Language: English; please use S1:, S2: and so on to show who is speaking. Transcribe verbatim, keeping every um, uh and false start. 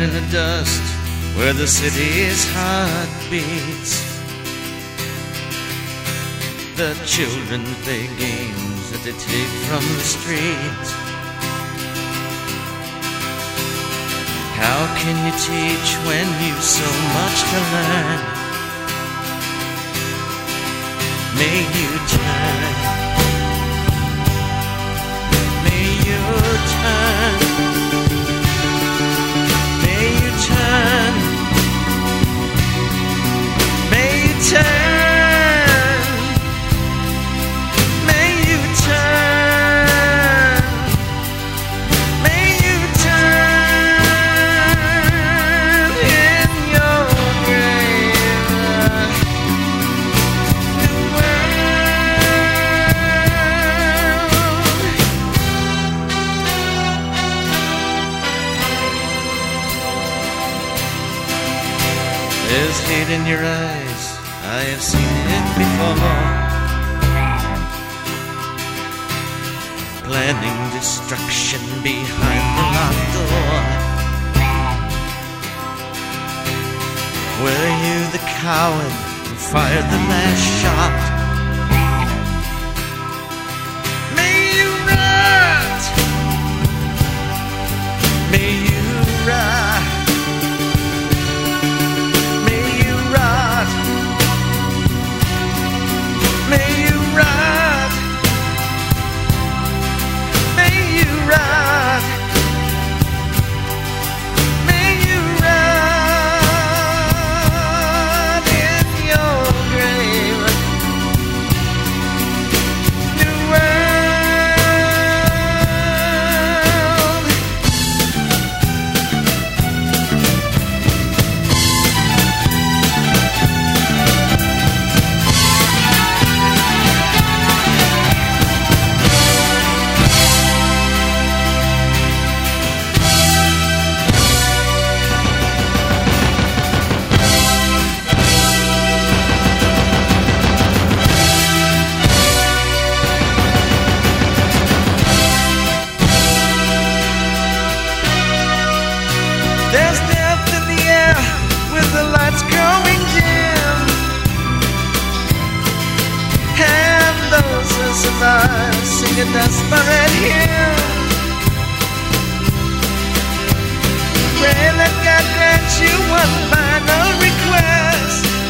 S1: in the dust where the city's heart beats. The children play games that they take from the street. How can you teach when you've so much to learn? May you turn, may you turn, may you turn, may you turn. There's hate in your eyes, I have seen it before. Planning destruction behind the locked door. Were you the coward who fired the last shot? May you rot, may you rot. May you rot, may you rot, may you rot in your grave. New There's death in the air with the lights growing dim, and those who survive sing a desperate hymn. Pray that God grant you one final request.